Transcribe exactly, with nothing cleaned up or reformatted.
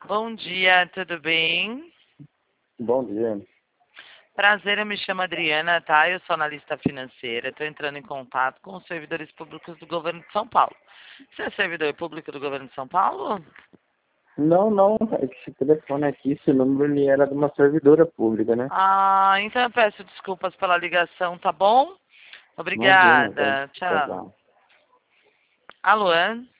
Bom dia, tudo bem? Bom dia. Prazer, eu me chamo Adriana, tá? Eu sou analista financeira, estou entrando em contato com os servidores públicos do governo de São Paulo. Você é servidor público do governo de São Paulo? Não, não, esse telefone aqui, esse número ele era de uma servidora pública, né? Ah, então eu peço desculpas pela ligação, tá bom? Imagina, tá? Obrigada, Tá tchau. bom. Alô?